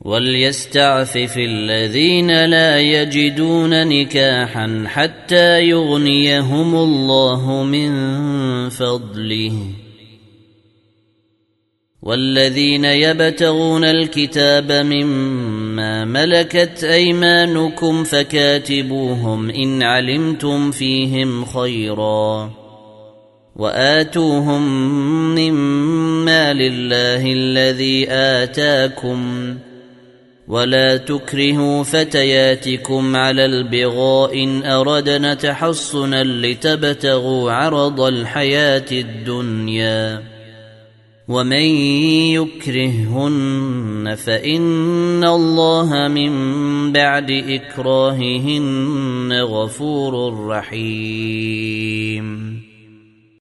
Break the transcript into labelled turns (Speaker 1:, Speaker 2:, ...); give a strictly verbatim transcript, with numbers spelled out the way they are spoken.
Speaker 1: وليستعفف الذين لا يجدون نكاحا حتى يغنيهم الله من فضله والذين يبتغون الكتاب مما ملكت أيمانكم فكاتبوهم إن علمتم فيهم خيرا وآتوهم مما لله الذي آتاكم ولا تكرهوا فتياتكم على البغاء إن أردنا تحصنا لتبتغوا عرض الحياة الدنيا ومن يكرههن فإن الله من بعد إكراههن غفور رحيم.